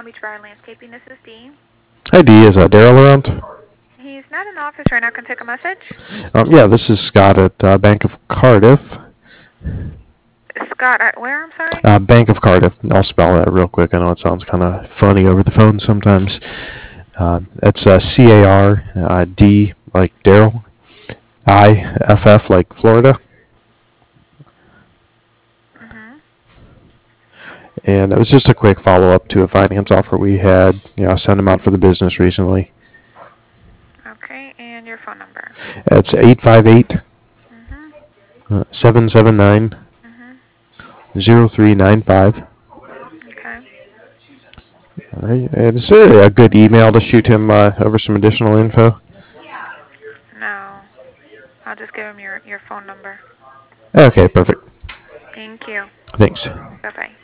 Palm Beach Bar Landscaping. This is Dee. Hi Dee, is Daryl around? He's not in the office right now. Can I take a message? Yeah, this is Scott at Bank of Cardiff. Scott, where? I'm sorry. Bank of Cardiff. I'll spell that real quick. I know it sounds kind of funny over the phone sometimes. It's CARD like Daryl, IFF like Florida. Mhm. And it was just a quick follow-up to a finance offer we had. I sent them out for the business recently. Okay, and your phone number. It's 858 Mhm. 779 Mhm. 0395. Okay. All right. And is there a good email to shoot him over some additional info? No, I'll just give him your phone number. Okay, perfect. Thank you. Thanks. Bye bye.